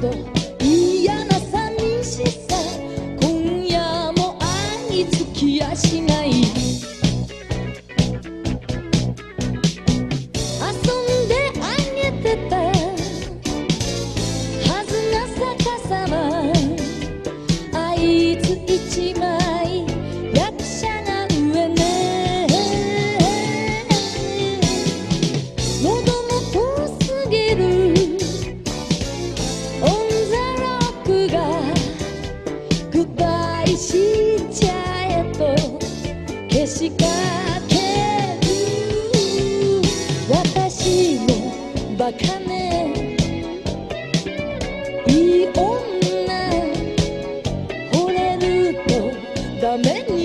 ど嫌な寂しさ今夜も愛につきやしない遊んであげてたはずが逆さまあいつ一枚役者が上ね喉も遠すぎるオンザロックがグッバイしちゃえとけしかける私もバカねいい女惚れるとダメに